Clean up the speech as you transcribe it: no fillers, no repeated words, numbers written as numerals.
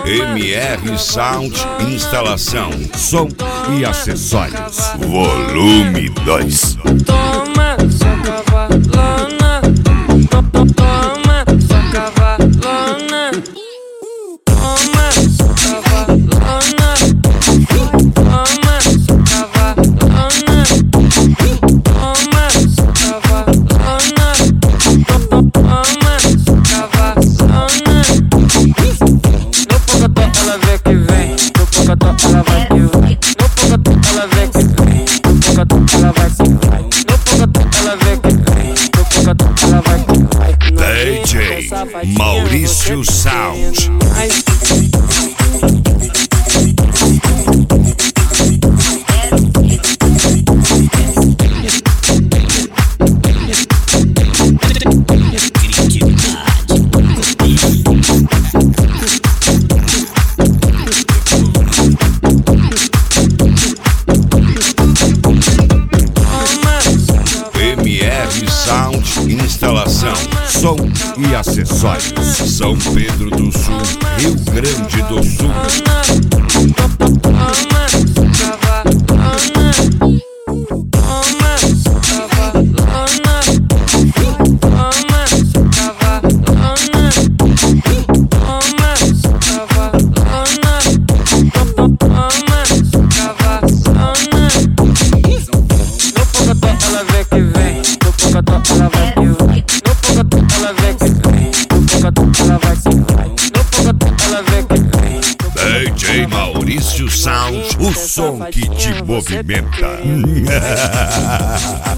MR Sound, instalação, som e acessórios. Volume 2. Toma, sua cavalona. Toma, sua cavalona. Toma, sua cavalona. Toma, sua cavalona. Toma, sua cavalona. Toma, sua cavalona. No pocotó ela vê que vem. No pocotó ela vai que vai. No pocotó ela vê que vem. No pocotó ela vai que vai. No pocotó ela vê que vem. No pocotó ela vai que vai. DJ Maurício Sound. MR Sound, instalação, som e acessórios. São Pedro do Sul, Rio Grande do Sul. Ela vê que vem, no pocotó ela vai que vai. No pocotó ela vê que vem, no pocotó ela vai que vai. No pocotó ela vê que vem. DJ Maurício Sound, o som que te movimenta.